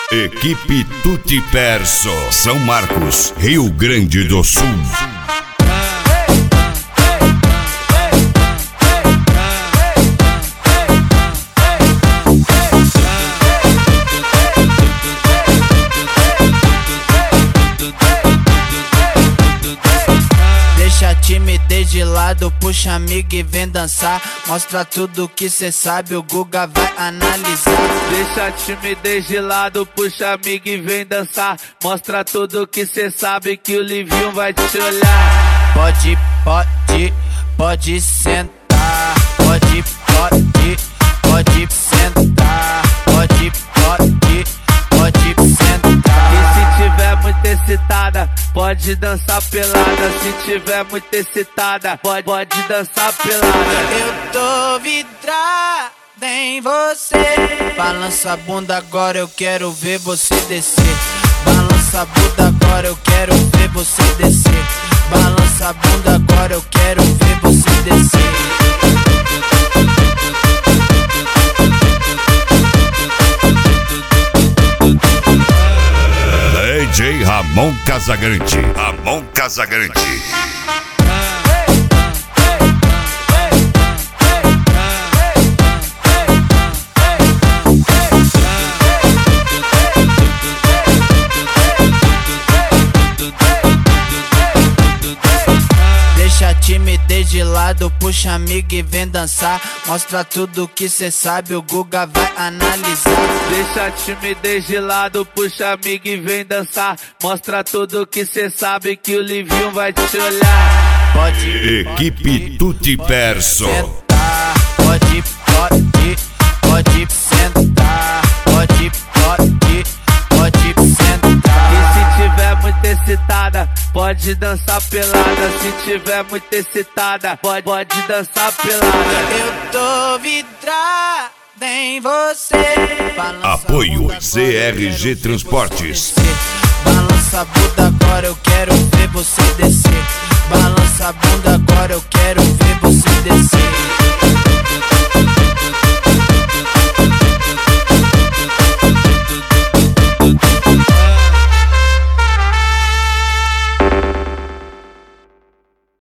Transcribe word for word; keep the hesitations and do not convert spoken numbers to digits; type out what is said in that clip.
Equipe Tutti Perso, São Marcos, Rio Grande do Sul. Deixa a timidez de lado, puxa amigo e vem dançar. Mostra tudo que cê sabe, o Guga vai analisar. Deixa a timidez de lado, puxa amigo e vem dançar. Mostra tudo que cê sabe, que o Livinho vai te olhar. Pode, pode, pode sentar. Pode, pode, pode sentar. Pode, pode, pode sentar. E se tiver muito excitada, pode dançar pelada. Se tiver muito excitada, pode, pode dançar pelada. Eu tô vidrada em você. Balança a bunda agora, eu quero ver você descer. Balança a bunda agora, eu quero ver você descer. Balança a bunda agora, eu quero ver você descer. D J Ramon Casagrande, Ramon Casagrande. Deixa a timidez de lado, puxa amigo e vem dançar. Mostra tudo que cê sabe, o Guga vai analisar. Deixa a timidez de lado, puxa amigo e vem dançar. Mostra tudo que cê sabe, que o Livinho vai te olhar. Pode, Equipe Tutti Perso. sentar. Pode, pode, pode sentar. Pode, pode, pode sentar. E se tiver muito excitada, pode dançar pelada. Se tiver muito excitada, pode, pode dançar pelada. Eu tô vidrada em você. Balança Apoio a bunda C R G agora, eu quero ver Transportes. você descer. Balança a bunda agora, eu quero ver você descer. Balança a bunda agora, eu quero ver você descer.